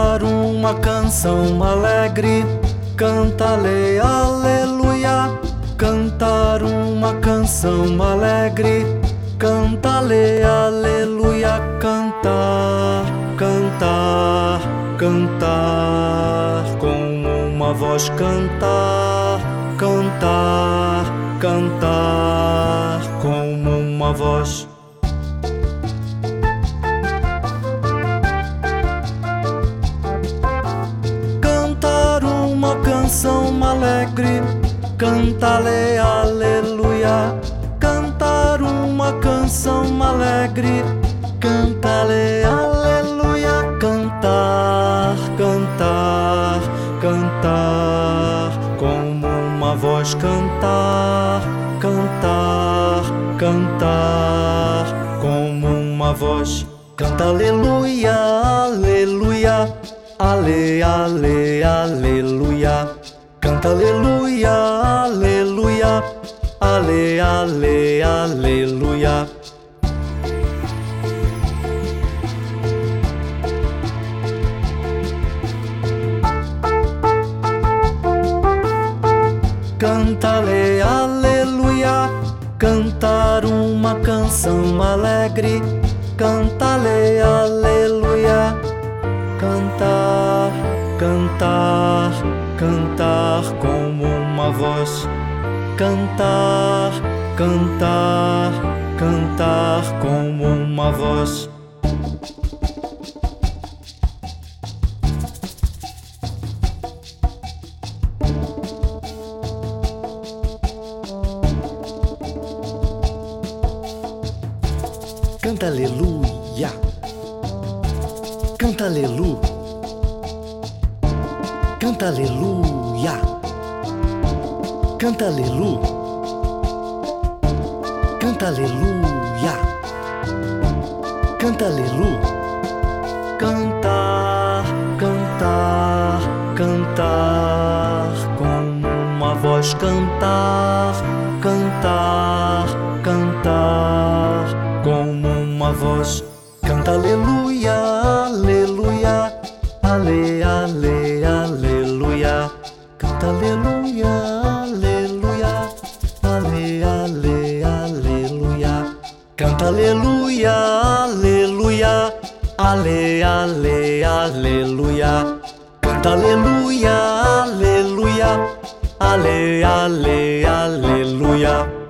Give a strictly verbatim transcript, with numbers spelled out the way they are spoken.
cantar uma canção alegre, canta-lhe aleluia. Cantar uma canção alegre, canta-lhe aleluia. Cantar, cantar, cantar, com uma voz cantar, cantar, cantar, com uma voz. Cantar uma canção alegre, canta-lhe aleluia. Cantar uma canção alegre, canta-lhe aleluia. Cantar, cantar, cantar, como uma voz cantar, cantar, cantar, como uma voz. Canta aleluia, aleluia, ale, ale, aleluia. Canta aleluia, aleluia, ale, ale, aleluia. Canta-lhe aleluia, cantar uma canção alegre, canta-lhe aleluia. Cantar, cantar, cantar como uma voz. Cantar, cantar, cantar como uma voz. Canta aleluia, canta aleluia, canta aleluia, canta aleluia, canta aleluia, canta aleluia. Cantar, cantar, cantar, com uma voz cantar, cantar, cantar, como uma voz. Canta aleluia, aleluia, ale, ale, aleluia. Canta aleluia, aleluia, ale, ale, aleluia. Canta aleluia, aleluia, ale, ale, aleluia. Canta aleluia, aleluia, ale, ale, aleluia.